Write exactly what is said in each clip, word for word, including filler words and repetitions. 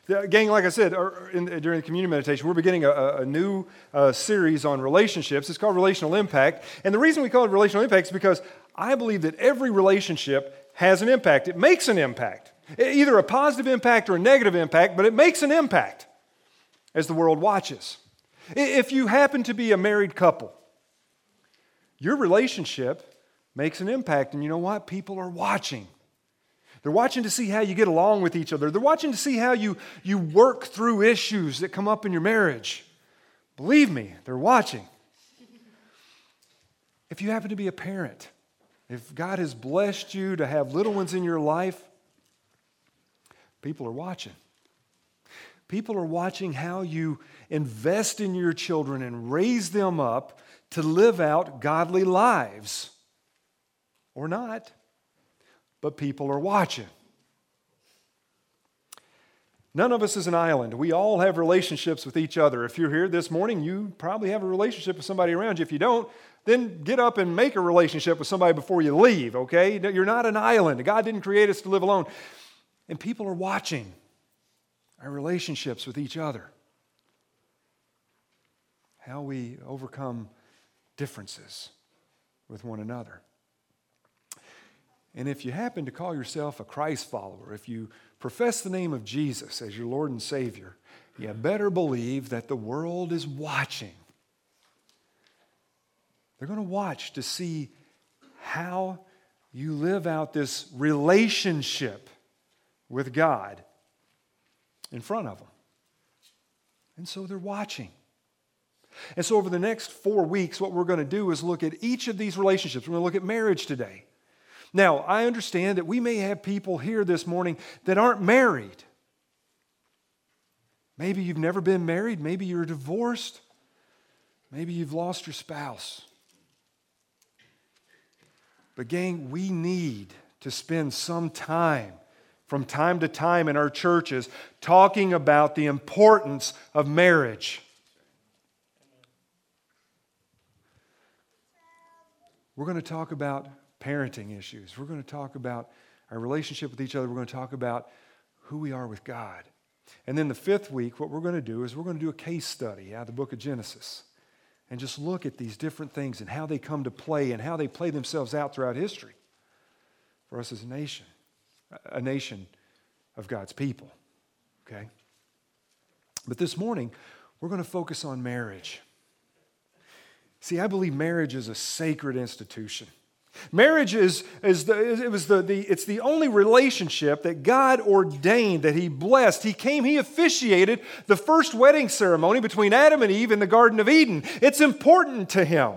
The, gang, like I said in, during the communion meditation, we're beginning a, a new uh, series on relationships. It's called Relational Impact. And the reason we call it Relational Impact is because I believe that every relationship has an impact. It makes an impact. Either a positive impact or a negative impact, but it makes an impact as the world watches. If you happen to be a married couple, your relationship makes an impact. And you know what? People are watching. They're watching to see how you get along with each other. They're watching to see how you, you work through issues that come up in your marriage. Believe me, they're watching. If you happen to be a parent, if God has blessed you to have little ones in your life, people are watching. People are watching how you invest in your children and raise them up to live out godly lives. Or not. But people are watching. None of us is an island. We all have relationships with each other. If you're here this morning, you probably have a relationship with somebody around you. If you don't, then get up and make a relationship with somebody before you leave, okay? You're not an island. God didn't create us to live alone. And people are watching our relationships with each other. How we overcome differences with one another. And if you happen to call yourself a Christ follower, if you profess the name of Jesus as your Lord and Savior, you better believe that the world is watching. They're going to watch to see how you live out this relationship with God in front of them. And so they're watching. And so over the next four weeks, what we're going to do is look at each of these relationships. We're going to look at marriage today. Now, I understand that we may have people here this morning that aren't married. Maybe you've never been married. Maybe you're divorced. Maybe you've lost your spouse. But gang, we need to spend some time from time to time in our churches talking about the importance of marriage. We're going to talk about parenting issues. We're going to talk about our relationship with each other. We're going to talk about who we are with God. And then the fifth week, what we're going to do is we're going to do a case study out of the book of Genesis and just look at these different things and how they come to play and how they play themselves out throughout history for us as a nation, a nation of God's people. Okay? But this morning, we're going to focus on marriage. See, I believe marriage is a sacred institution. Marriage is, is the, it was the, the, it's the only relationship that God ordained, that He blessed. He came, He officiated the first wedding ceremony between Adam and Eve in the Garden of Eden. It's important to Him.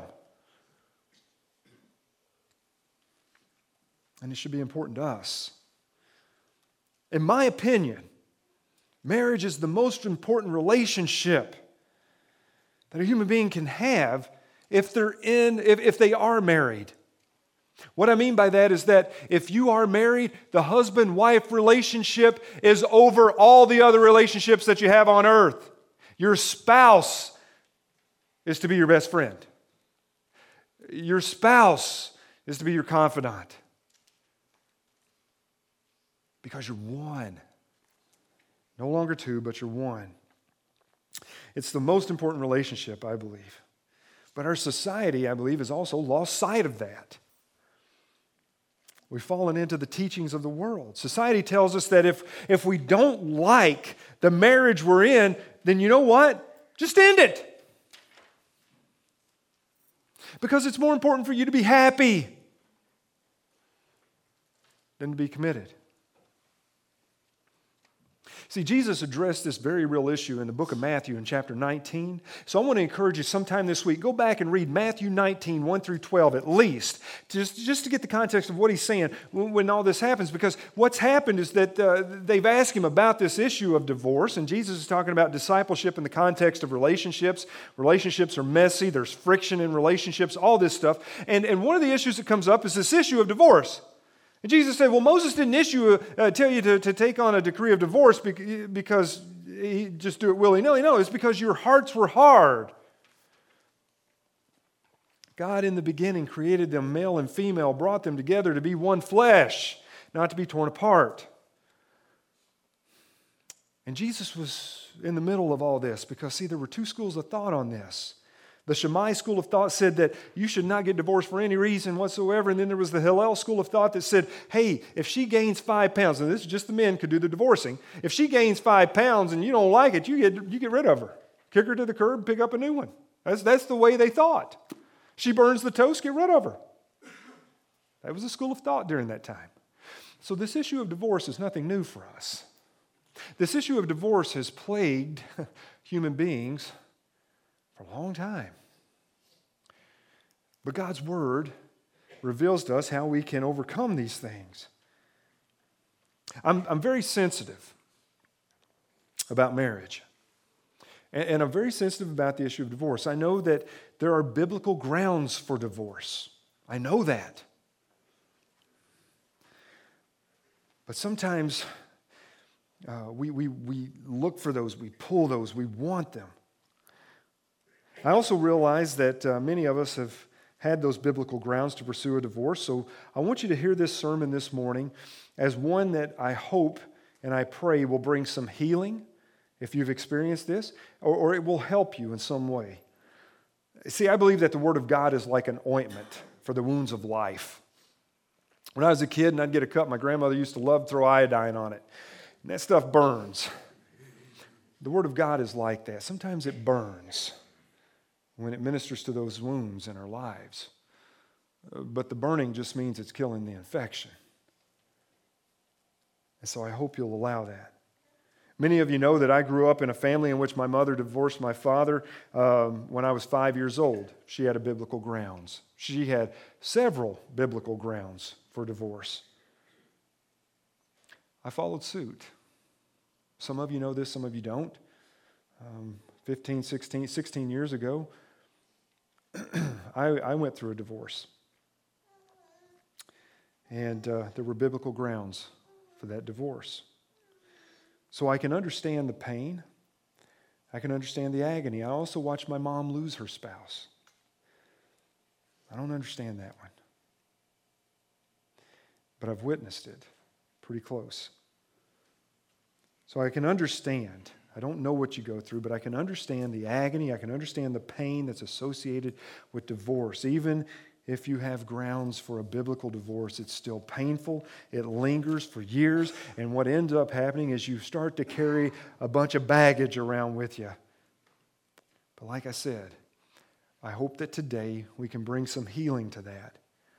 And it should be important to us. In my opinion, marriage is the most important relationship that a human being can have if they're in, if, if they are married. What I mean by that is that if you are married, the husband-wife relationship is over all the other relationships that you have on earth. Your spouse is to be your best friend. Your spouse is to be your confidant. Because you're one. No longer two, but you're one. It's the most important relationship, I believe. But our society, I believe, has also lost sight of that. We've fallen into the teachings of the world. Society tells us that if, if we don't like the marriage we're in, then you know what? Just end it. Because it's more important for you to be happy than to be committed. See, Jesus addressed this very real issue in the book of Matthew in chapter nineteen. So I want to encourage you sometime this week, go back and read Matthew nineteen, one through twelve at least, just, just to get the context of what He's saying when, when all this happens. Because what's happened is that uh, they've asked Him about this issue of divorce, and Jesus is talking about discipleship in the context of relationships. Relationships are messy, there's friction in relationships, all this stuff. And, and one of the issues that comes up is this issue of divorce. And Jesus said, well, Moses didn't issue a, uh, tell you to, to take on a decree of divorce because he just do it willy-nilly. No, it's because your hearts were hard. God in the beginning created them male and female, brought them together to be one flesh, not to be torn apart. And Jesus was in the middle of all this because, see, there were two schools of thought on this. The Shammai school of thought said that you should not get divorced for any reason whatsoever. And then there was the Hillel school of thought that said, hey, if she gains five pounds, and this is just the men could do the divorcing, if she gains five pounds and you don't like it, you get, you get rid of her. Kick her to the curb, pick up a new one. That's, that's the way they thought. She burns the toast, get rid of her. That was a school of thought during that time. So this issue of divorce is nothing new for us. This issue of divorce has plagued human beings for a long time. But God's Word reveals to us how we can overcome these things. I'm, I'm very sensitive about marriage. And, and I'm very sensitive about the issue of divorce. I know that there are biblical grounds for divorce. I know that. But sometimes uh, we, we, we look for those, we pull those, we want them. I also realize that uh, many of us have had those biblical grounds to pursue a divorce. So I want you to hear this sermon this morning as one that I hope and I pray will bring some healing if you've experienced this, or, or it will help you in some way. See, I believe that the Word of God is like an ointment for the wounds of life. When I was a kid and I'd get a cut, my grandmother used to love to throw iodine on it. And that stuff burns. The Word of God is like that. Sometimes it burns when it ministers to those wounds in our lives. But the burning just means it's killing the infection. And so I hope you'll allow that. Many of you know that I grew up in a family in which my mother divorced my father um, when I was five years old. She had a biblical grounds. She had several biblical grounds for divorce. I followed suit. Some of you know this, some of you don't. Um, fifteen, sixteen, sixteen years ago, I, I went through a divorce. And uh, there were biblical grounds for that divorce. So I can understand the pain. I can understand the agony. I also watched my mom lose her spouse. I don't understand that one. But I've witnessed it pretty close. So I can understand. I don't know what you go through, but I can understand the agony. I can understand the pain that's associated with divorce. Even if you have grounds for a biblical divorce, it's still painful. It lingers for years. And what ends up happening is you start to carry a bunch of baggage around with you. But like I said, I hope that today we can bring some healing to that.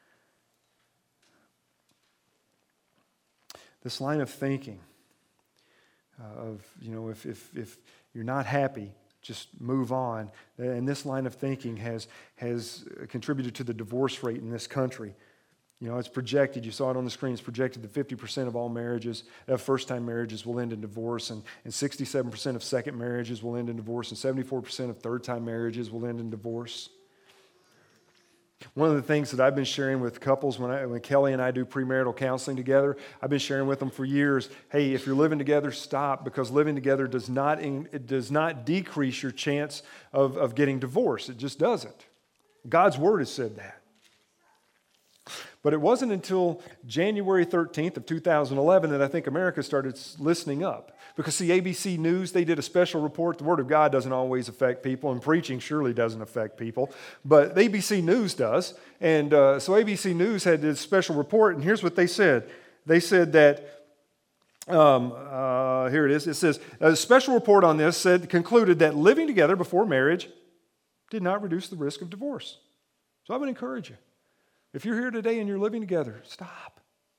This line of thinking uh, of, you know, if, if, if you're not happy, just move on. And this line of thinking has, has contributed to the divorce rate in this country. You know, it's projected, you saw it on the screen, it's projected that fifty percent of all marriages, of first-time marriages will end in divorce, and, and sixty-seven percent of second marriages will end in divorce, and seventy-four percent of third-time marriages will end in divorce. One of the things that I've been sharing with couples when, I, when Kelly and I do premarital counseling together, I've been sharing with them for years, hey, if you're living together, stop, because living together does not, it does not decrease your chance of, of getting divorced. It just doesn't. God's Word has said that. But it wasn't until January thirteenth of two thousand eleven that I think America started listening up. Because see, A B C News, they did a special report. The Word of God doesn't always affect people, and preaching surely doesn't affect people. But A B C News does. And uh, so A B C News had this special report, and here's what they said. They said that, um, uh, here it is. It says, a special report on this said concluded that living together before marriage did not reduce the risk of divorce. So I would encourage you. If you're here today and you're living together, stop.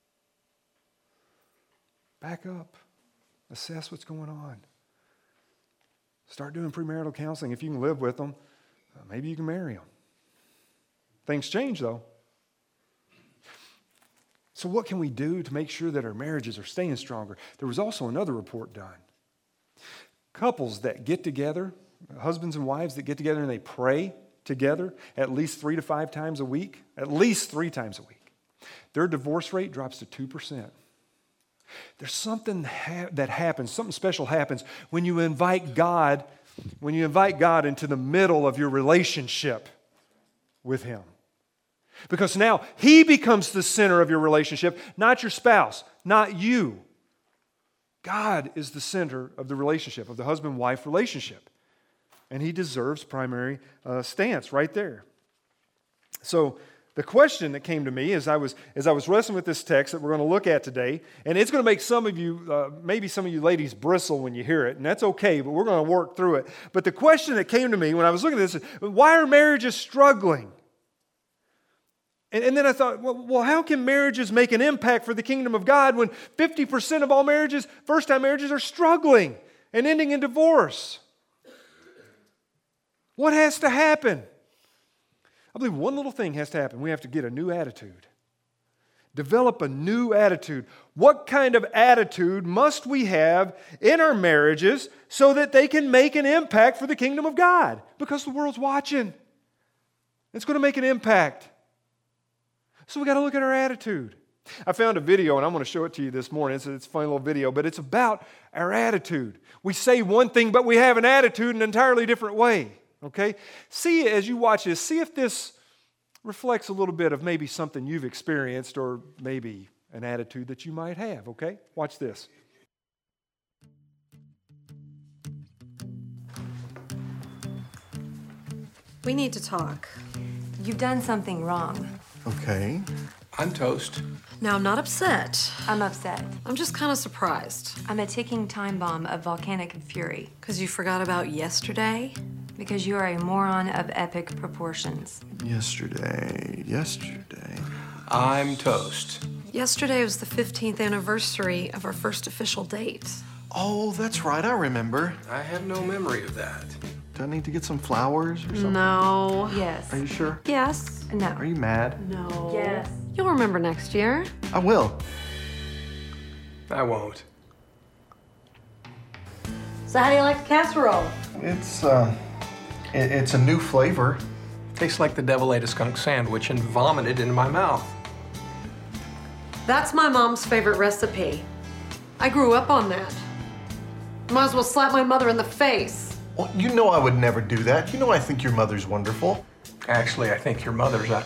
Back up. Assess what's going on. Start doing premarital counseling. If you can live with them, uh, maybe you can marry them. Things change, though. So what can we do to make sure that our marriages are staying stronger? There was also another report done. Couples that get together, husbands and wives that get together and they pray together at least three to five times a week, at least three times a week, their divorce rate drops to two percent. There's something ha- that happens, something special happens when you invite God, when you invite God into the middle of your relationship with Him. Because now He becomes the center of your relationship, not your spouse, not you. God is the center of the relationship, of the husband-wife relationship. And he deserves primary uh, stance right there. So the question that came to me as I was as I was wrestling with this text that we're going to look at today, and it's going to make some of you, uh, maybe some of you ladies bristle when you hear it, and that's okay, but we're going to work through it. But the question that came to me when I was looking at this is, why are marriages struggling? And, and then I thought, well, well, how can marriages make an impact for the kingdom of God when fifty percent of all marriages, first-time marriages, are struggling and ending in divorce? What has to happen? I believe one little thing has to happen. We have to get a new attitude. Develop a new attitude. What kind of attitude must we have in our marriages so that they can make an impact for the kingdom of God? Because the world's watching. It's going to make an impact. So we got to look at our attitude. I found a video, and I'm going to show it to you this morning. It's a, it's a funny little video, but it's about our attitude. We say one thing, but we have an attitude in an entirely different way. Okay? See, as you watch this, see if this reflects a little bit of maybe something you've experienced or maybe an attitude that you might have. Okay? Watch this. We need to talk. You've done something wrong. Okay. I'm toast. Now, I'm not upset. I'm upset. I'm just kind of surprised. I'm a ticking time bomb of volcanic fury. Because you forgot about yesterday? Because you are a moron of epic proportions. Yesterday, yesterday. I'm toast. Yesterday was the fifteenth anniversary of our first official date. Oh, that's right, I remember. I have no memory of that. Do I need to get some flowers or something? No. Yes. Are you sure? Yes. No. Are you mad? No. Yes. You'll remember next year. I will. I won't. So how do you like the casserole? It's, uh, it, it's a new flavor. Tastes like the devil ate a skunk sandwich and vomited into my mouth. That's my mom's favorite recipe. I grew up on that. Might as well slap my mother in the face. Well, you know I would never do that. You know I think your mother's wonderful. Actually, I think your mother's a...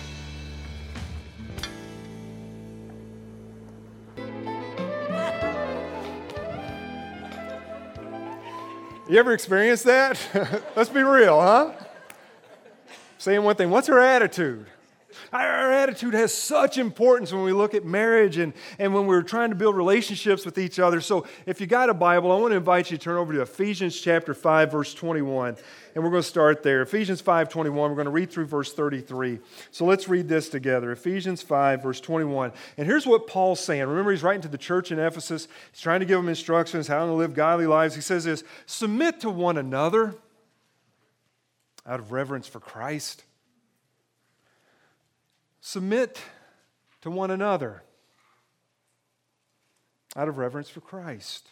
You ever experienced that? Let's be real, huh? Saying one thing, what's our attitude? Our attitude has such importance when we look at marriage and, and when we're trying to build relationships with each other. So if you got a Bible, I want to invite you to turn over to Ephesians chapter five, verse twenty-one. And we're going to start there. Ephesians five twenty-one, we're going to read through verse thirty-three. So let's read this together. Ephesians five, verse twenty-one. And here's what Paul's saying. Remember, he's writing to the church in Ephesus. He's trying to give them instructions how to live godly lives. He says this, submit to one another out of reverence for Christ. Submit to one another out of reverence for Christ.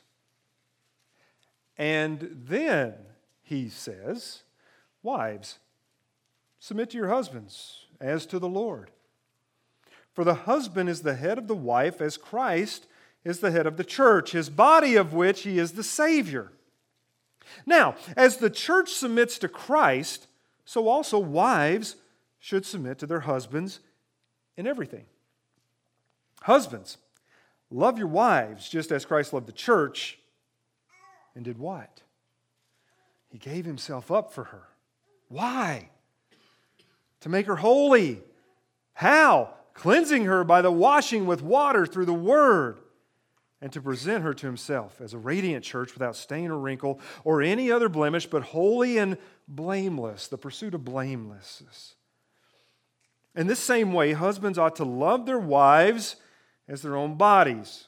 And then he says, wives, submit to your husbands as to the Lord. For the husband is the head of the wife, as Christ is the head of the church, his body of which he is the Savior. Now, as the church submits to Christ, so also wives should submit to their husbands in everything. Husbands, love your wives just as Christ loved the church and did what? He gave himself up for her. Why? To make her holy. How? Cleansing her by the washing with water through the word, and to present her to himself as a radiant church without stain or wrinkle or any other blemish, but holy and blameless, the pursuit of blamelessness. In this same way, husbands ought to love their wives as their own bodies.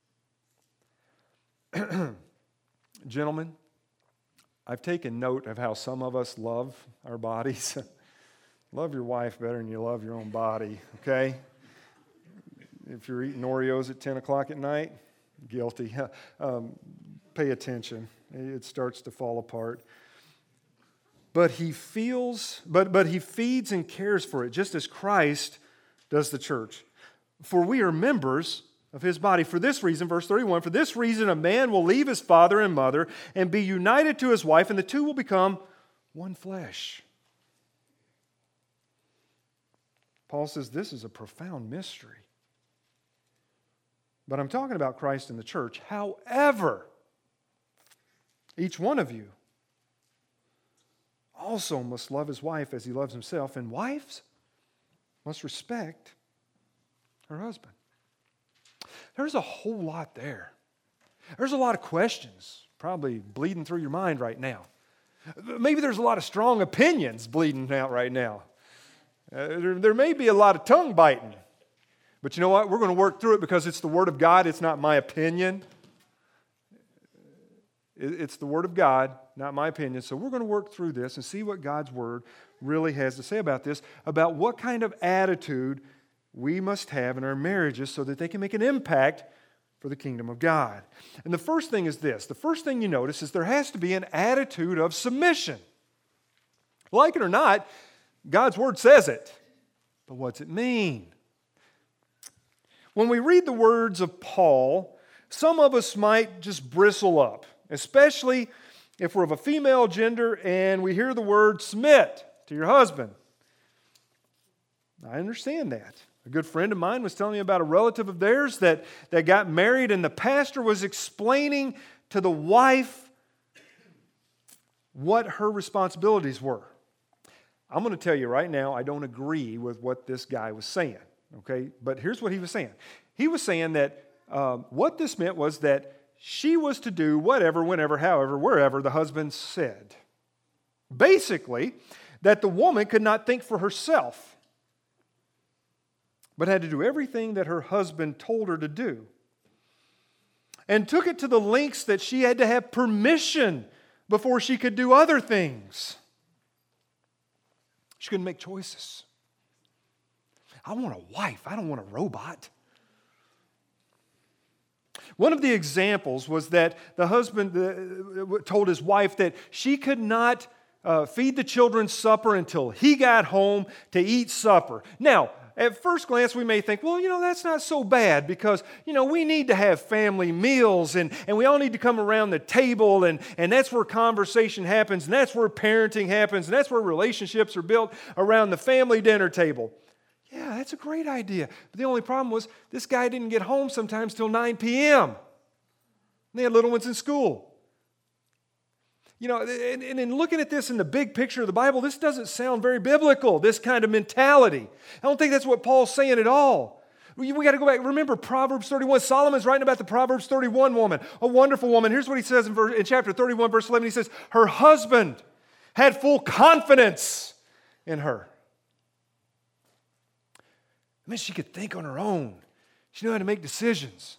Gentlemen, I've taken note of how some of us love our bodies. Love your wife better than you love your own body, okay? If you're eating Oreos at ten o'clock at night, guilty. Um, pay attention. It starts to fall apart. But he feels, but, but he feeds and cares for it, just as Christ does the church. For we are members of his body. For this reason, verse thirty-one, for this reason a man will leave his father and mother and be united to his wife, and the two will become one flesh. Paul says this is a profound mystery. but I'm talking about Christ and the church. However, each one of you also must love his wife as he loves himself, and wives must respect her husband. There's a whole lot there. There's a lot of questions probably bleeding through your mind right now. Maybe there's a lot of strong opinions bleeding out right now. Uh, there, there may be a lot of tongue biting. But you know what? We're going to work through it because it's the Word of God. It's not my opinion. It's the Word of God, not my opinion. So we're going to work through this and see what God's Word really has to say about this, about what kind of attitude we must have in our marriages so that they can make an impact for the kingdom of God. And the first thing is this. The first thing you notice is there has to be an attitude of submission. Like it or not, God's Word says it. But what's it mean? When we read the words of Paul, some of us might just bristle up, especially if we're of a female gender and we hear the word submit to your husband. I understand that. A good friend of mine was telling me about a relative of theirs that, that got married, and the pastor was explaining to the wife what her responsibilities were. I'm going to tell you right now, I don't agree with what this guy was saying, okay? But here's what he was saying. He was saying that um, what this meant was that she was to do whatever, whenever, however, wherever the husband said. Basically, that the woman could not think for herself, but had to do everything that her husband told her to do. And took it to the lengths that she had to have permission before she could do other things. She couldn't make choices. I want a wife. I don't want a robot. One of the examples was that the husband uh, told his wife that she could not uh, feed the children supper until he got home to eat supper. Now, at first glance, we may think, well, you know, that's not so bad because, you know, we need to have family meals and, and we all need to come around the table and, and that's where conversation happens and that's where parenting happens and that's where relationships are built around the family dinner table. Yeah, that's a great idea. But the only problem was this guy didn't get home sometimes till nine p.m. They had little ones in school. You know, and, and in looking at this in the big picture of the Bible, this doesn't sound very biblical, this kind of mentality. I don't think that's what Paul's saying at all. We, we got to go back. Remember Proverbs thirty-one. Solomon's writing about the Proverbs thirty-one woman, a wonderful woman. Here's what he says in, verse, in chapter thirty-one, verse eleven. He says, her husband had full confidence in her. I mean, she could think on her own. She knew how to make decisions.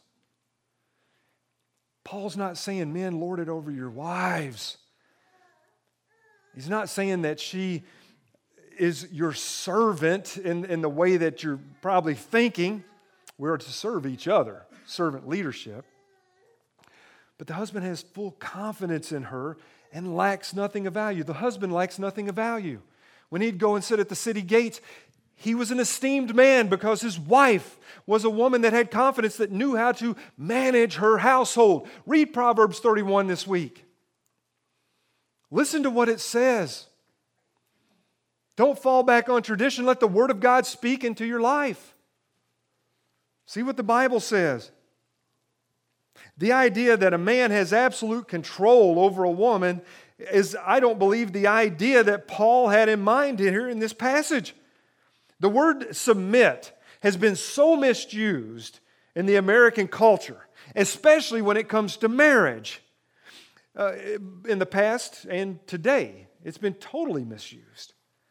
Paul's not saying, men, lord it over your wives. He's not saying that she is your servant in, in the way that you're probably thinking. We're to serve each other, servant leadership. But the husband has full confidence in her and lacks nothing of value. The husband lacks nothing of value. When he'd go and sit at the city gates, he was an esteemed man because his wife was a woman that had confidence, that knew how to manage her household. Read Proverbs thirty-one this week. Listen to what it says. Don't fall back on tradition. Let the Word of God speak into your life. See what the Bible says. The idea that a man has absolute control over a woman is, I don't believe, the idea that Paul had in mind here in this passage. The word submit has been so misused in the American culture, especially when it comes to marriage. Uh, in the past and today, it's been totally misused.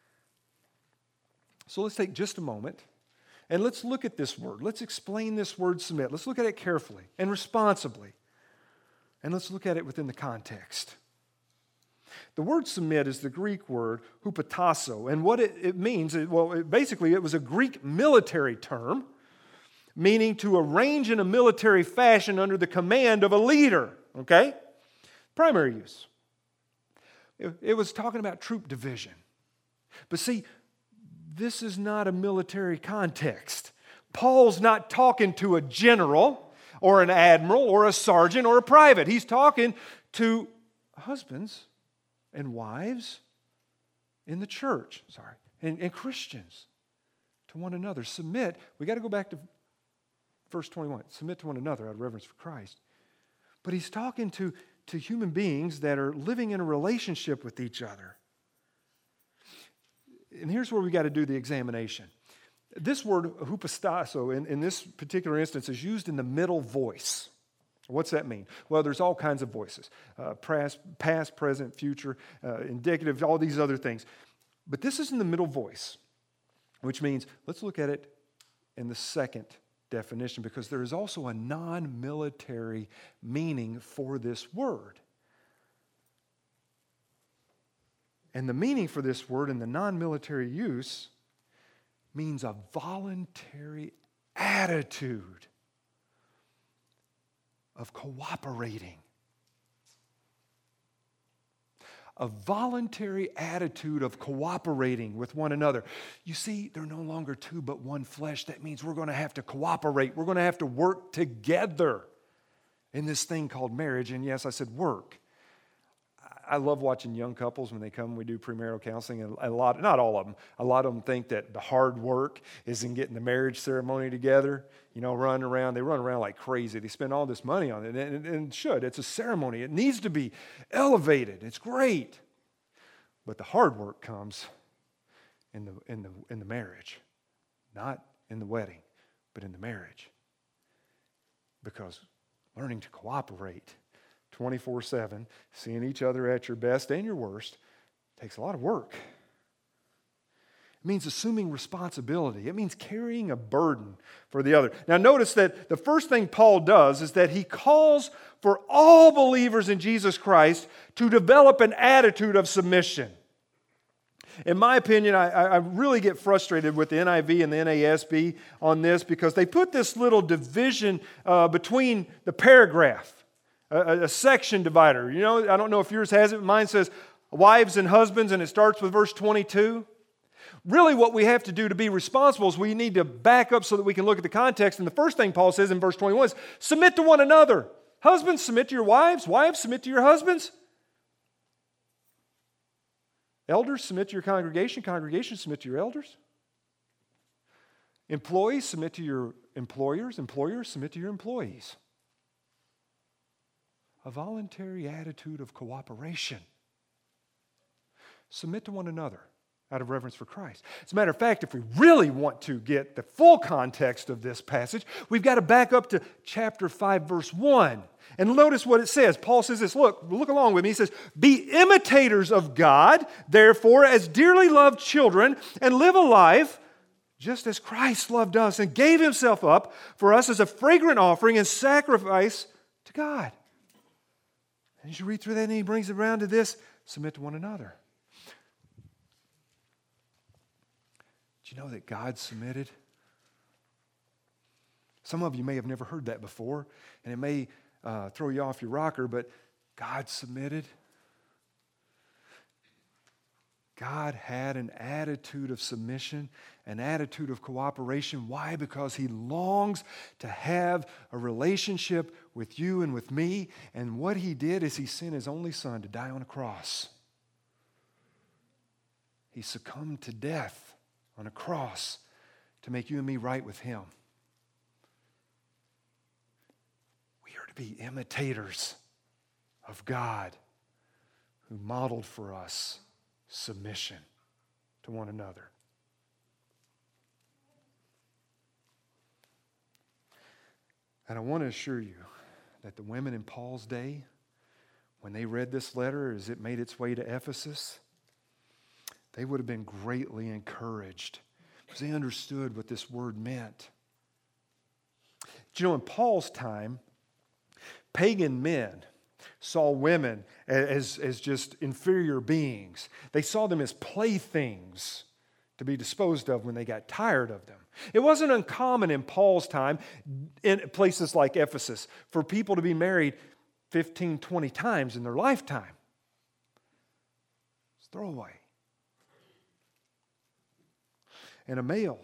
So let's take just a moment and let's look at this word. Let's explain this word submit. Let's look at it carefully and responsibly. And let's look at it within the context. The word submit is the Greek word hupotasso, and what it, it means, well, it, basically it was a Greek military term, meaning to arrange in a military fashion under the command of a leader, okay? Primary use. It, it was talking about troop division. But see, this is not a military context. Paul's not talking to a general or an admiral or a sergeant or a private. He's talking to husbands and wives in the church, sorry, and, and Christians to one another. Submit. We got to go back to verse twenty-one, submit to one another out of reverence for Christ. But he's talking to, to human beings that are living in a relationship with each other. And here's where we got to do the examination. This word, hupostasso, in, in this particular instance, is used in the middle voice. What's that mean? Well, there's all kinds of voices. Uh, past, past, present, future, uh, indicative, all these other things. But this is in the middle voice, which means, let's look at it in the second definition, because there is also a non-military meaning for this word. And the meaning for this word in the non-military use means a voluntary attitude of cooperating. A voluntary attitude of cooperating with one another. You see, they're no longer two but one flesh. That means we're going to have to cooperate. We're going to have to work together in this thing called marriage. And yes, I said work. I love watching young couples when they come. We do premarital counseling, and a lot, not all of them, a lot of them think that the hard work is in getting the marriage ceremony together. You know, running around. They run around like crazy. They spend all this money on it, and, and it should. It's a ceremony. It needs to be elevated. It's great, but the hard work comes in the in the in the marriage, not in the wedding, but in the marriage, because learning to cooperate twenty-four seven, seeing each other at your best and your worst, takes a lot of work. It means assuming responsibility. It means carrying a burden for the other. Now notice that the first thing Paul does is that he calls for all believers in Jesus Christ to develop an attitude of submission. In my opinion, I, I really get frustrated with the N I V and the N A S B on this, because they put this little division uh, between the paragraph. A, a section divider. You know, I don't know if yours has it. Mine says wives and husbands, and it starts with verse twenty-two. Really, what we have to do to be responsible is we need to back up so that we can look at the context. And the first thing Paul says in verse twenty-one is, submit to one another. Husbands, submit to your wives. Wives, submit to your husbands. Elders, submit to your congregation. Congregation, submit to your elders. Employees, submit to your employers. Employers, submit to your employees. A voluntary attitude of cooperation. Submit to one another out of reverence for Christ. As a matter of fact, if we really want to get the full context of this passage, we've got to back up to chapter five, verse one. And notice what it says. Paul says this, look, look along with me. He says, be imitators of God, therefore, as dearly loved children, and live a life just as Christ loved us and gave himself up for us as a fragrant offering and sacrifice to God. And as you read through that, and he brings it around to this, submit to one another. Do you know that God submitted? Some of you may have never heard that before, and it may uh, throw you off your rocker, but God submitted. God had an attitude of submission, an attitude of cooperation. Why? Because he longs to have a relationship with you and with me. And what he did is he sent his only son to die on a cross. He succumbed to death on a cross to make you and me right with him. We are to be imitators of God, who modeled for us submission to one another. And I want to assure you that the women in Paul's day, when they read this letter as it made its way to Ephesus, they would have been greatly encouraged because they understood what this word meant. Do you know, in Paul's time, pagan men saw women as, as just inferior beings. They saw them as playthings to be disposed of when they got tired of them. It wasn't uncommon in Paul's time, in places like Ephesus, for people to be married fifteen, twenty times in their lifetime. It's throwaway. And a male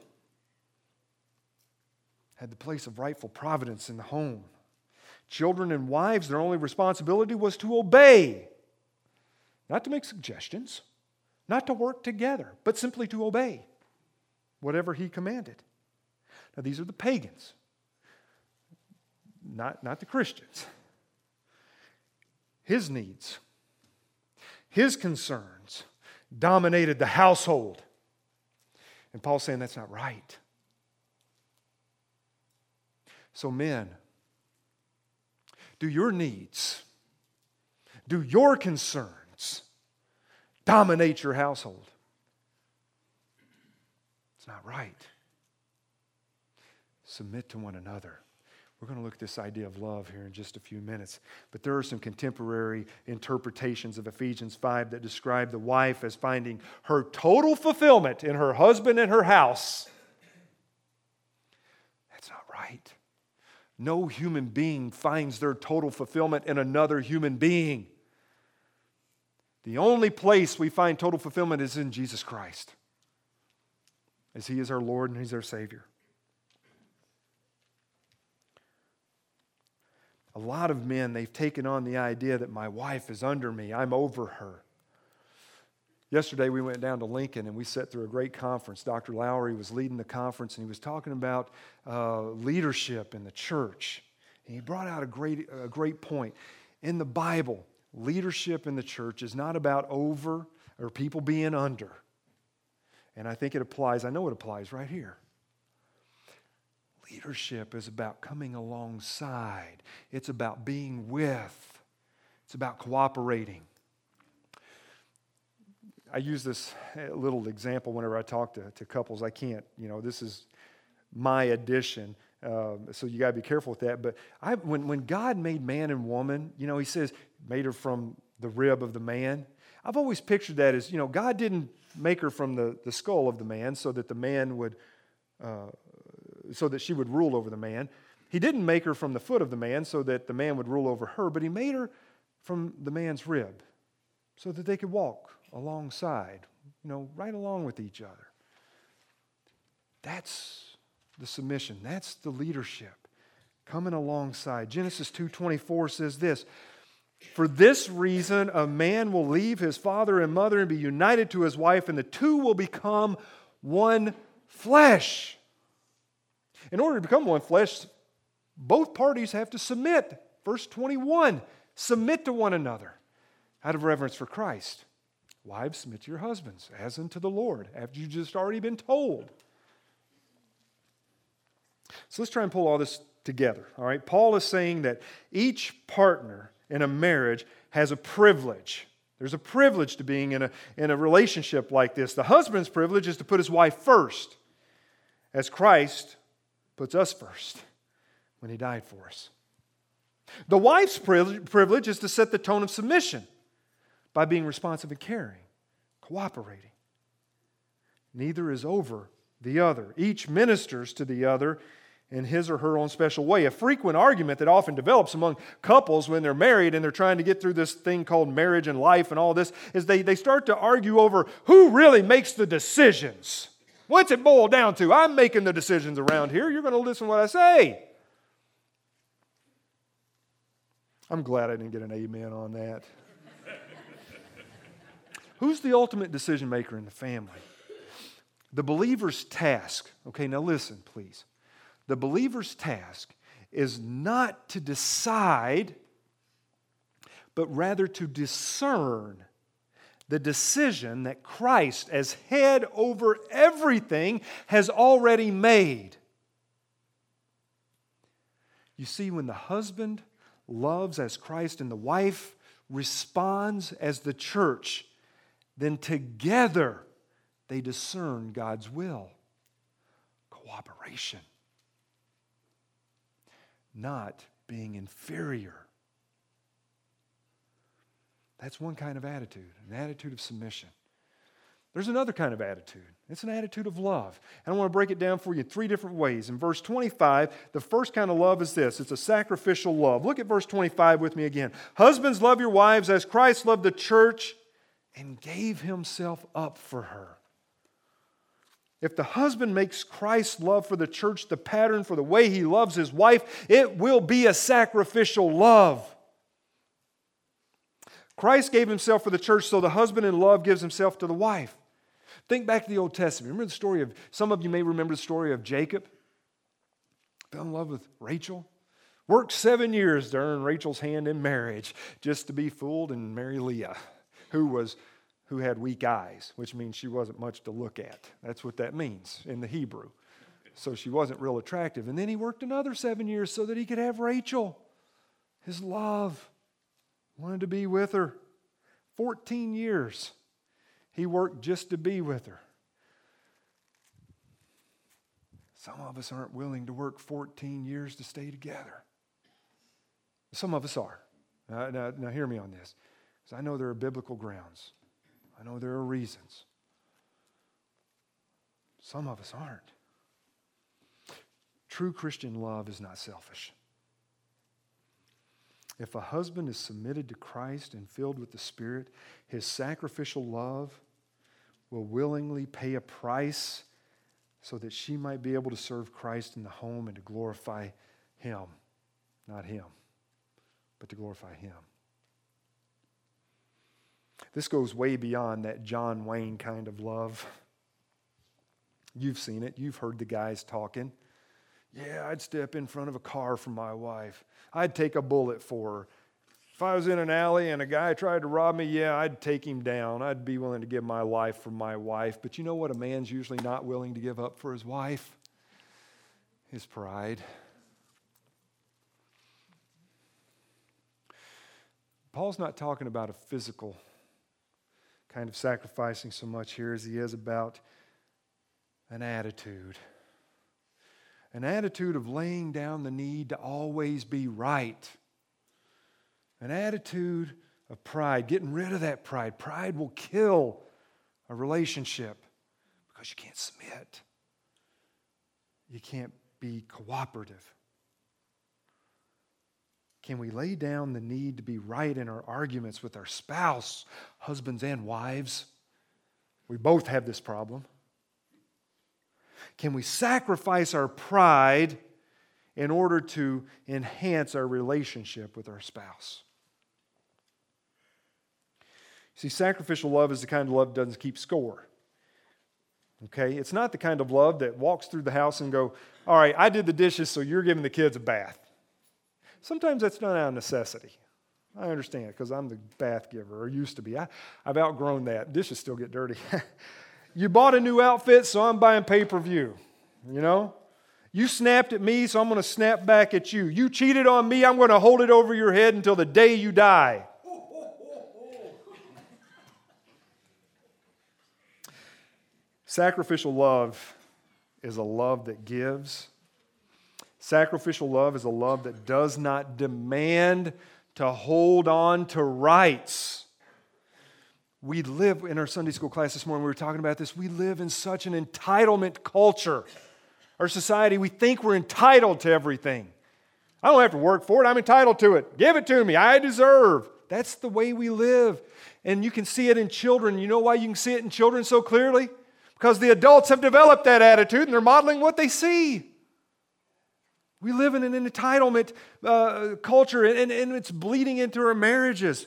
had the place of rightful providence in the home. Children and wives, their only responsibility was to obey. Not to make suggestions, not to work together, but simply to obey whatever he commanded. Now, these are the pagans. not, not the Christians. His needs, his concerns dominated the household. And Paul's saying that's not right. So men, do your needs, do your concerns dominate your household? It's not right. Submit to one another. We're going to look at this idea of love here in just a few minutes. But there are some contemporary interpretations of Ephesians five that describe the wife as finding her total fulfillment in her husband and her house. That's not right. No human being finds their total fulfillment in another human being. The only place we find total fulfillment is in Jesus Christ, as He is our Lord and He's our Savior. A lot of men, they've taken on the idea that my wife is under me, I'm over her. Yesterday we went down to Lincoln and we sat through a great conference. Doctor Lowry was leading the conference and he was talking about uh, leadership in the church. And he brought out a great, a great point. In the Bible, leadership in the church is not about over or people being under. And I think it applies, I know it applies right here. Leadership is about coming alongside. It's about being with. It's about cooperating. I use this little example whenever I talk to, to couples. I can't, you know, this is my addition, um, so you got to be careful with that. But I, when, when God made man and woman, you know, He says, made her from the rib of the man. I've always pictured that as, you know, God didn't make her from the, the skull of the man so that the man would, uh, so that she would rule over the man. He didn't make her from the foot of the man so that the man would rule over her, but He made her from the man's rib so that they could walk alongside, you know, right along with each other. That's the submission. That's the leadership, coming alongside. Genesis two twenty-four says this, "For this reason a man will leave his father and mother and be united to his wife, and the two will become one flesh." In order to become one flesh, both parties have to submit. Verse twenty-one, submit to one another out of reverence for Christ. Wives, submit to your husbands, as unto the Lord, after you've just already been told. So let's try and pull all this together. All right, Paul is saying that each partner in a marriage has a privilege. There's a privilege to being in a, in a relationship like this. The husband's privilege is to put his wife first, as Christ puts us first when He died for us. The wife's privilege is to set the tone of submission by being responsive and caring, cooperating. Neither is over the other. Each ministers to the other in his or her own special way. A frequent argument that often develops among couples when they're married and they're trying to get through this thing called marriage and life and all this is they, they start to argue over who really makes the decisions. What's it boil down to? I'm making the decisions around here. You're going to listen to what I say. I'm glad I didn't get an amen on that. Who's the ultimate decision maker in the family? The believer's task, okay, now listen, please. The believer's task is not to decide, but rather to discern the decision that Christ, as head over everything, has already made. You see, when the husband loves as Christ and the wife responds as the church, then together they discern God's will. Cooperation. Not being inferior. That's one kind of attitude, an attitude of submission. There's another kind of attitude. It's an attitude of love. And I want to break it down for you in three different ways. In verse twenty-five, the first kind of love is this. It's a sacrificial love. Look at verse twenty-five with me again. Husbands, love your wives as Christ loved the church and gave Himself up for her. If the husband makes Christ's love for the church the pattern for the way he loves his wife, it will be a sacrificial love. Christ gave Himself for the church, so the husband in love gives himself to the wife. Think back to the Old Testament. Remember the story of, some of you may remember the story of Jacob. Fell in love with Rachel. Worked seven years to earn Rachel's hand in marriage just to be fooled and marry Leah, who was who had weak eyes, which means she wasn't much to look at. That's what that means in the Hebrew. So she wasn't real attractive. And then he worked another seven years so that he could have Rachel, his love. Wanted to be with her. fourteen years he worked just to be with her. Some of us aren't willing to work fourteen years to stay together. Some of us are. Now, now, now hear me on this, because I know there are biblical grounds. I know there are reasons. Some of us aren't. True Christian love is not selfish. If a husband is submitted to Christ and filled with the Spirit, his sacrificial love will willingly pay a price so that she might be able to serve Christ in the home and to glorify Him. Not him, but to glorify Him. This goes way beyond that John Wayne kind of love. You've seen it. You've heard the guys talking. Yeah, I'd step in front of a car for my wife. I'd take a bullet for her. If I was in an alley and a guy tried to rob me, yeah, I'd take him down. I'd be willing to give my life for my wife. But you know what a man's usually not willing to give up for his wife? His pride. Paul's not talking about a physical kind of sacrificing so much here as he is about an attitude. An attitude of laying down the need to always be right. An attitude of pride, getting rid of that pride. Pride will kill a relationship because you can't submit. You can't be cooperative. Can we lay down the need to be right in our arguments with our spouse, husbands and wives? We both have this problem. Can we sacrifice our pride in order to enhance our relationship with our spouse? See, sacrificial love is the kind of love that doesn't keep score. Okay? It's not the kind of love that walks through the house and go, all right, I did the dishes, so you're giving the kids a bath. Sometimes that's done out of necessity. I understand because I'm the bath giver, or used to be. I, I've outgrown that. Dishes still get dirty. You bought a new outfit, so I'm buying pay-per-view. You know? You snapped at me, so I'm going to snap back at you. You cheated on me, I'm going to hold it over your head until the day you die. Sacrificial love is a love that gives. Sacrificial love is a love that does not demand to hold on to rights. We live, in our Sunday school class this morning, we were talking about this, we live in such an entitlement culture. Our society, we think we're entitled to everything. I don't have to work for it, I'm entitled to it. Give it to me, I deserve. That's the way we live. And you can see it in children. You know why you can see it in children so clearly? Because the adults have developed that attitude and they're modeling what they see. We live in an entitlement uh, culture, and, and it's bleeding into our marriages.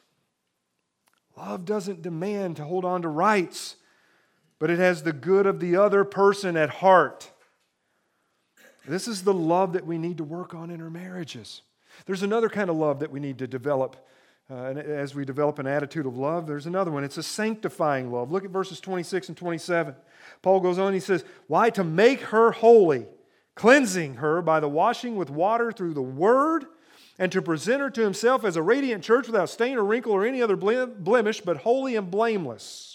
Love doesn't demand to hold on to rights, but it has the good of the other person at heart. This is the love that we need to work on in our marriages. There's another kind of love that we need to develop. Uh, and as we develop an attitude of love, there's another one. It's a sanctifying love. Look at verses twenty-six and twenty-seven. Paul goes on, he says, why? To make her holy, cleansing her by the washing with water through the word, and to present her to himself as a radiant church without stain or wrinkle or any other blemish, but holy and blameless.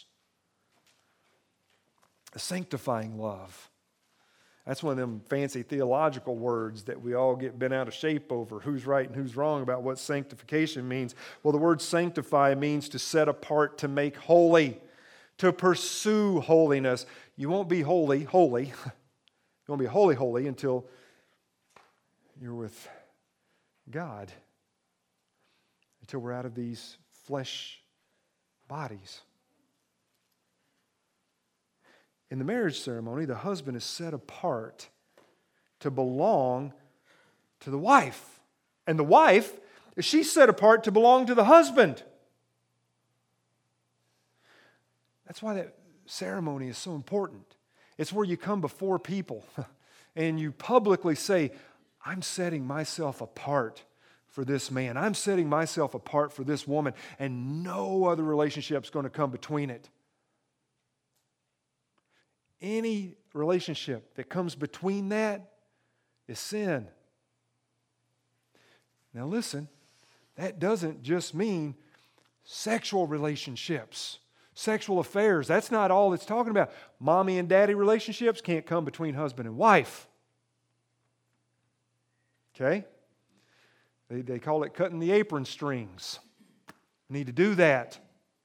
A sanctifying love. That's one of them fancy theological words that we all get bent out of shape over, who's right and who's wrong about what sanctification means. Well, the word sanctify means to set apart, to make holy, to pursue holiness. You won't be holy, holy. You won't be holy, holy until you're with God, until we're out of these flesh bodies. In the marriage ceremony, the husband is set apart to belong to the wife. And the wife, she's set apart to belong to the husband. That's why that ceremony is so important. It's where you come before people and you publicly say, I'm setting myself apart for this man. I'm setting myself apart for this woman, and no other relationship's going to come between it. Any relationship that comes between that is sin. Now listen, that doesn't just mean sexual relationships, sexual affairs. That's not all it's talking about. Mommy and daddy relationships can't come between husband and wife. Okay? They, they call it cutting the apron strings. We need to do that.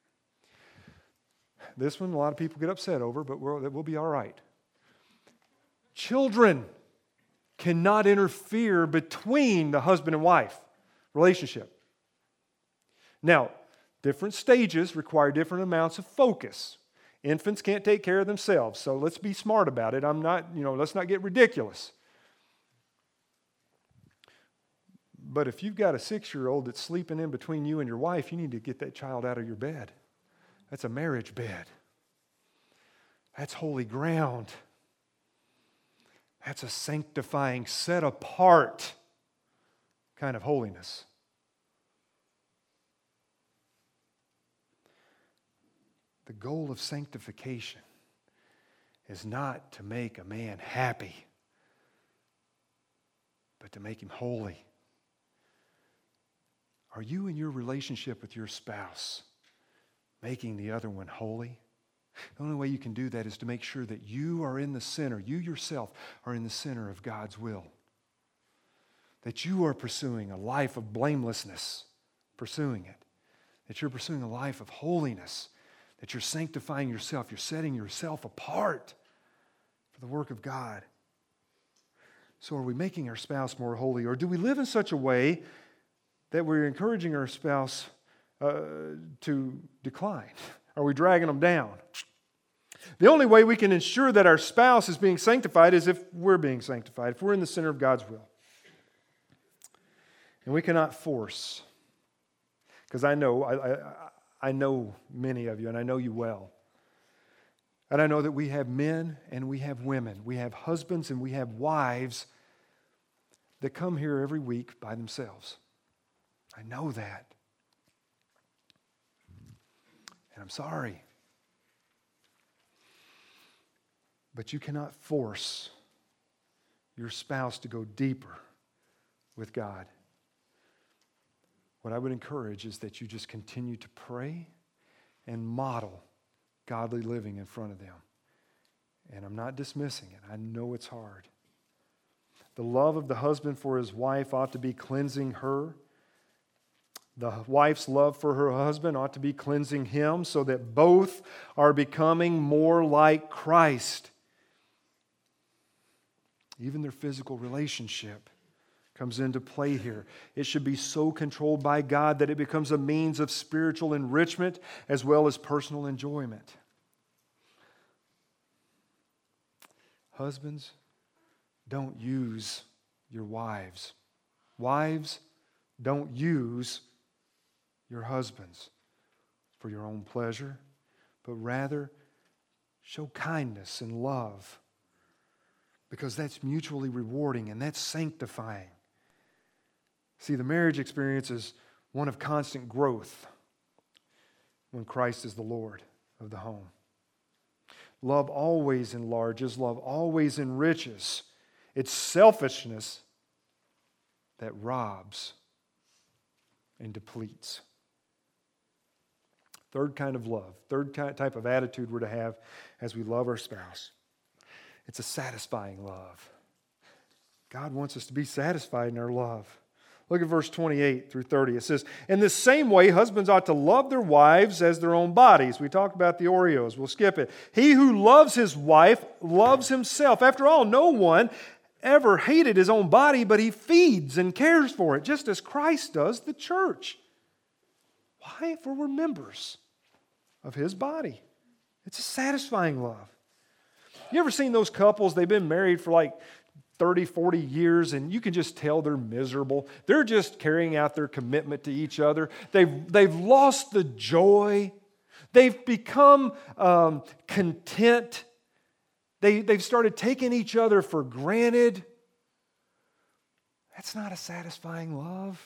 This one, a lot of people get upset over, but we'll, we'll be all right. Children cannot interfere between the husband and wife relationship. Now, different stages require different amounts of focus. Infants can't take care of themselves, so let's be smart about it. I'm not, you know, let's not get ridiculous. But if you've got a six-year-old that's sleeping in between you and your wife, you need to get that child out of your bed. That's a marriage bed. That's holy ground. That's a sanctifying, set apart kind of holiness. The goal of sanctification is not to make a man happy, but to make him holy. Are you in your relationship with your spouse making the other one holy? The only way you can do that is to make sure that you are in the center, you yourself are in the center of God's will. That you are pursuing a life of blamelessness, pursuing it. That you're pursuing a life of holiness. That you're sanctifying yourself, you're setting yourself apart for the work of God. So are we making our spouse more holy, or do we live in such a way that we're encouraging our spouse uh, to decline? Are we dragging them down? The only way we can ensure that our spouse is being sanctified is if we're being sanctified, if we're in the center of God's will. And we cannot force, because I know, I, I, I know many of you, and I know you well. And I know that we have men and we have women. We have husbands and we have wives that come here every week by themselves. I know that. And I'm sorry. But you cannot force your spouse to go deeper with God. What I would encourage is that you just continue to pray and model godly living in front of them. And I'm not dismissing it. I know it's hard. The love of the husband for his wife ought to be cleansing her. The wife's love for her husband ought to be cleansing him, so that both are becoming more like Christ. Even their physical relationship comes into play here. It should be so controlled by God that it becomes a means of spiritual enrichment as well as personal enjoyment. Husbands, don't use your wives. Wives, don't use your husbands for your own pleasure, but rather show kindness and love, because that's mutually rewarding and that's sanctifying. See, the marriage experience is one of constant growth when Christ is the Lord of the home. Love always enlarges, love always enriches. It's selfishness that robs and depletes. Third kind of love, third type of attitude we're to have as we love our spouse. It's a satisfying love. God wants us to be satisfied in our love. Look at verse twenty-eight through thirty. It says, in this same way, husbands ought to love their wives as their own bodies. We talked about the Oreos. We'll skip it. He who loves his wife loves himself. After all, no one ever hated his own body, but he feeds and cares for it, just as Christ does the church. Why? For we're members of his body. It's a satisfying love. You ever seen those couples, they've been married for like thirty, forty years, and you can just tell they're miserable. They're just carrying out their commitment to each other. They've, they've lost the joy. They've become um, content. They, they've started taking each other for granted. That's not a satisfying love.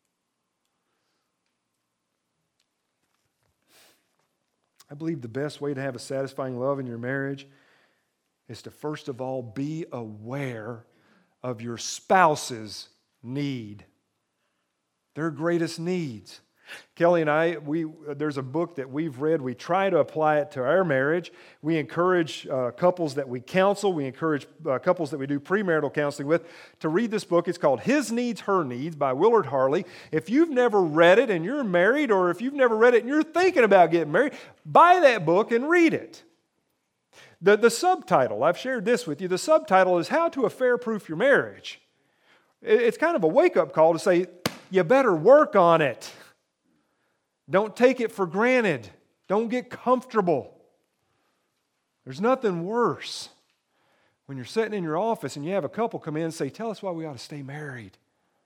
I believe the best way to have a satisfying love in your marriage is to first of all be aware of your spouse's need, their greatest needs. Kelly and I, we there's a book that we've read. We try to apply it to our marriage. We encourage uh, couples that we counsel. We encourage uh, couples that we do premarital counseling with to read this book. It's called His Needs, Her Needs by Willard Harley. If you've never read it and you're married, or if you've never read it and you're thinking about getting married, buy that book and read it. The, the subtitle, I've shared this with you, the subtitle is How to Affair-Proof Your Marriage. It's kind of a wake-up call to say, you better work on it. Don't take it for granted. Don't get comfortable. There's nothing worse when you're sitting in your office and you have a couple come in and say, tell us why we ought to stay married.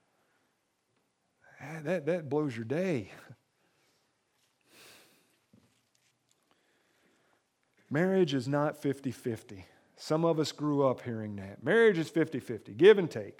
That, that blows your day. Marriage is not fifty-fifty. Some of us grew up hearing that. Marriage is fifty-fifty, give and take.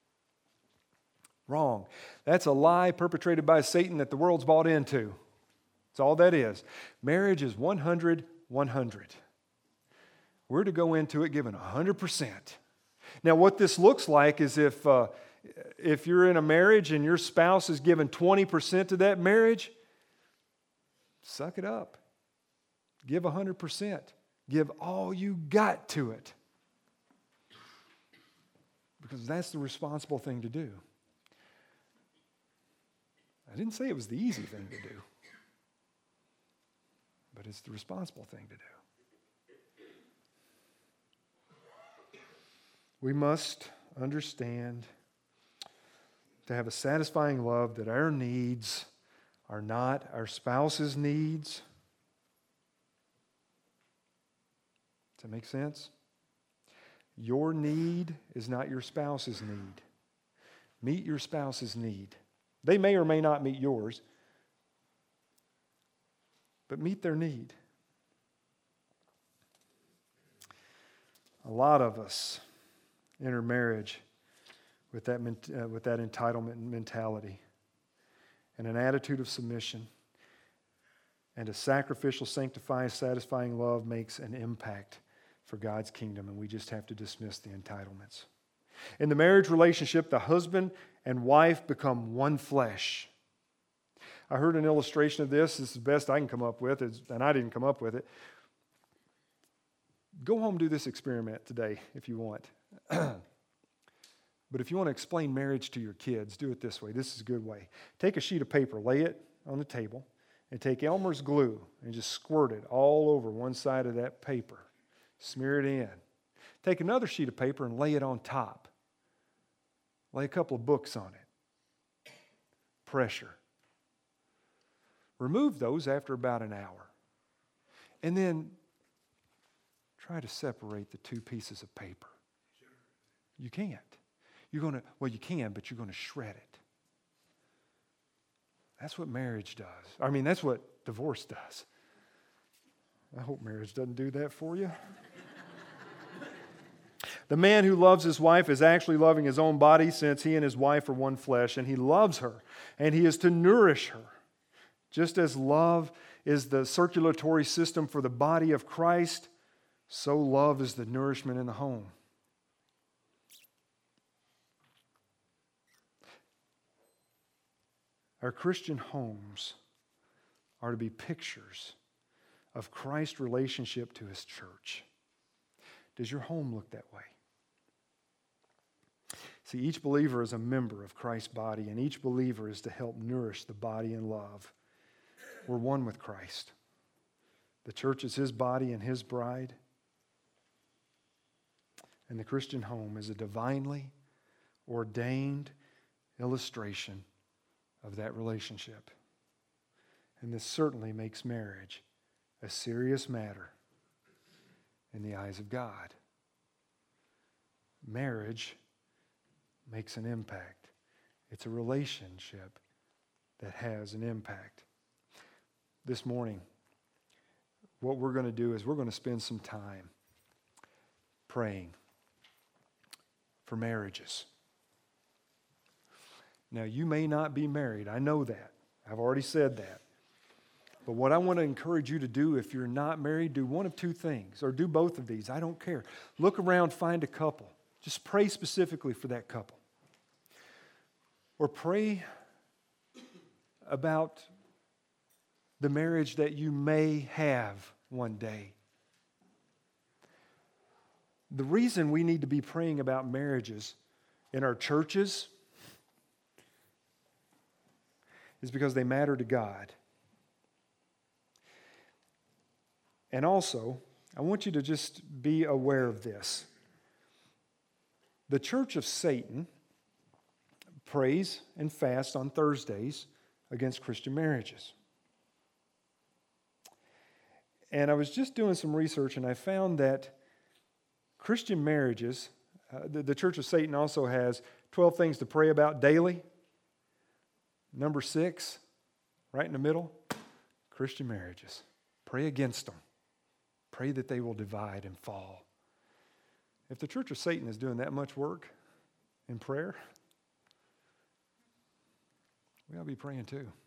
Wrong. That's a lie perpetrated by Satan that the world's bought into. That's all that is. Marriage is one hundred, one hundred. We're to go into it giving one hundred percent. Now, what this looks like is if, uh, if you're in a marriage and your spouse is giving twenty percent to that marriage, suck it up. Give one hundred percent. Give all you got to it. Because that's the responsible thing to do. I didn't say it was the easy thing to do, but it's the responsible thing to do. We must understand to have a satisfying love that our needs are not our spouse's needs. Does that make sense? Your need is not your spouse's need. Meet your spouse's need. They may or may not meet yours, but meet their need. A lot of us enter marriage with that, uh, with that entitlement mentality and an attitude of submission, and a sacrificial, sanctifying, satisfying love makes an impact for God's kingdom, and we just have to dismiss the entitlements. In the marriage relationship, the husband and wife become one flesh. I heard an illustration of this. This is the best I can come up with, and I didn't come up with it. Go home and do this experiment today if you want. But if you want to explain marriage to your kids, do it this way. This is a good way. Take a sheet of paper, lay it on the table, and take Elmer's glue and just squirt it all over one side of that paper. Smear it in. Take another sheet of paper and lay it on top. Lay a couple of books on it. Pressure. Remove those after about an hour. And then try to separate the two pieces of paper. You can't. You're going to, well, you can, but you're going to shred it. That's what marriage does. I mean, that's what divorce does. I hope marriage doesn't do that for you. The man who loves his wife is actually loving his own body, since he and his wife are one flesh, and he loves her, and he is to nourish her. Just as love is the circulatory system for the body of Christ, so love is the nourishment in the home. Our Christian homes are to be pictures of Christ's relationship to his church. Does your home look that way? See, each believer is a member of Christ's body, and each believer is to help nourish the body in love. We're one with Christ. The church is his body and his bride. And the Christian home is a divinely ordained illustration of that relationship. And this certainly makes marriage a serious matter in the eyes of God. Marriage makes an impact. It's a relationship that has an impact. This morning, what we're going to do is we're going to spend some time praying for marriages. Now, you may not be married. I know that. I've already said that. But what I want to encourage you to do if you're not married, do one of two things, or do both of these. I don't care. Look around, find a couple. Just pray specifically for that couple. Or pray about the marriage that you may have one day. The reason we need to be praying about marriages in our churches is because they matter to God. And also, I want you to just be aware of this. The Church of Satan prays and fasts on Thursdays against Christian marriages. And I was just doing some research and I found that Christian marriages, uh, the, the Church of Satan also has twelve things to pray about daily. Number six, right in the middle, Christian marriages. Pray against them. Pray that they will divide and fall. If the Church of Satan is doing that much work in prayer, we ought to be praying too.